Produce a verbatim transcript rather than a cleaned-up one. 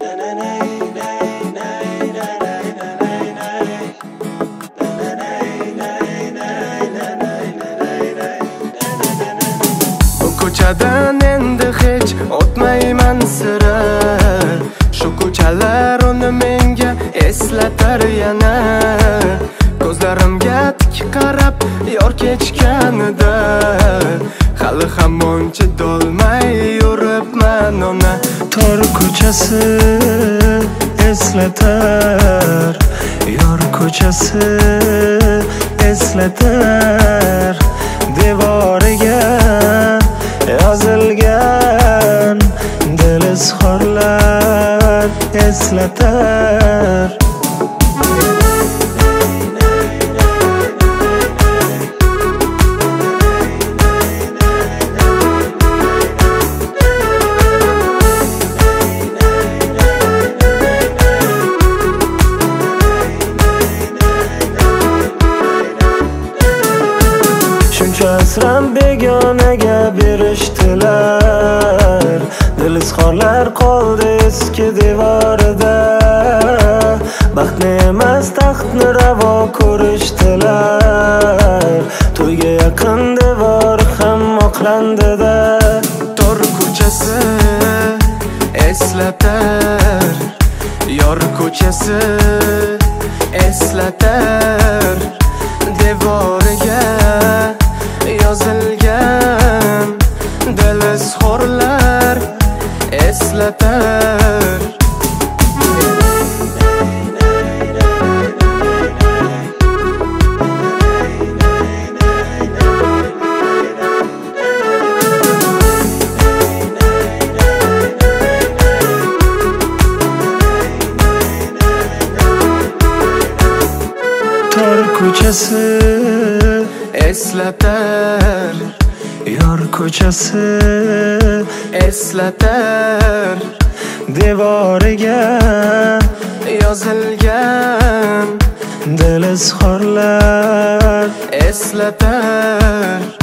Bu ko'chadan endi hech o'tmayman sira. Shu ko'chalar uni menga eslatar yana. Ko'zlarimga tik qarab yor kechganida, hali hamon chidolmay yuribman ona. Tor ko'chasi eslatar, yor ko'chasi eslatar. Devoriga yozilgan dil izhorlar eslatar. Shuncha asram begonaga berishdilar, dil izhorlar qoldi eski devorida. Baxtni emas taxtni ravo ko'rishdilar, to'yga yaqin devor ham oqlandida. Tor ko'chasi eslatar, yor ko'chasi eslatar. Devoriga yozilgan dil izhorlar eslatar. Tor ko'chasi eslatar, yor ko'chasi eslatar. devoriga yozilgan dil izhorlar eslatar.